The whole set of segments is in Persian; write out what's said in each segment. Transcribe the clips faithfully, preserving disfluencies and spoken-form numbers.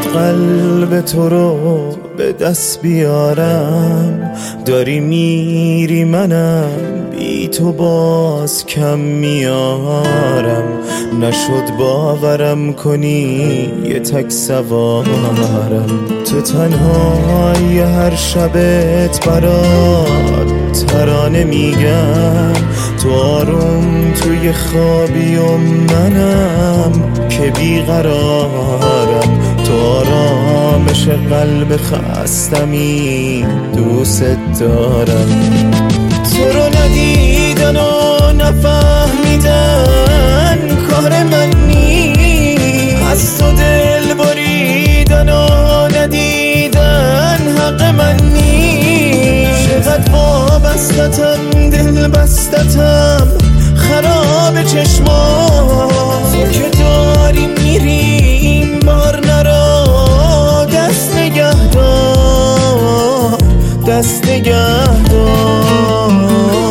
قلب تو رو به دست بیارم، داری میری منم بی تو باز کم میارم. نشد باورم کنی یه تک سوارم، تو تنهای هر شبت برات ترانه میگم. تو آروم توی خوابی و منم که بیقرارم، تو آرامش قلب خستمی دوست دارم. تو رو ندیدن و نفهمیدن کار من نیست، از تو دل بریدن و ندیدن حق من نیست. چقدر وابستتم دل بستتم خراب چشمات، تو که داری میری این بار نرا، دست نگه دار دست نگه دار.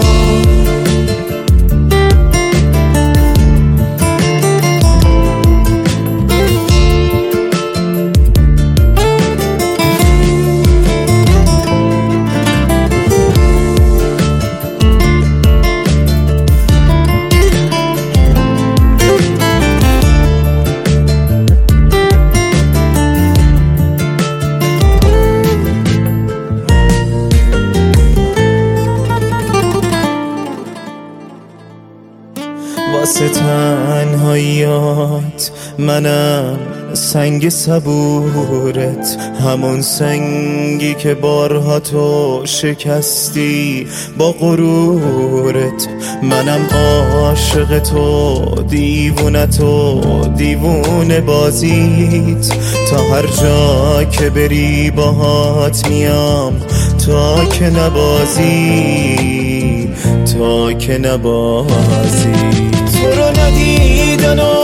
واسه تنهاییات منم سنگ صبورت، همون سنگی که بارها تو شکستی با غرورت. منم عاشق تو دیوونه تو دیوونه بازیت، تا هر جا که بری باهات میام تا که نبازی تا که نبازی. تو رو ندیدن و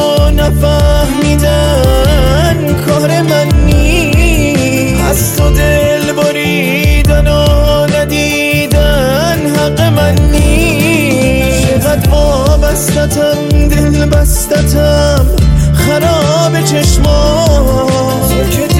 نفهمیدن کار من نیست، از تو دل بریدن و ندیدن حق من نیست. چقدر وابستتم دل بستتم خراب چشمات، تو که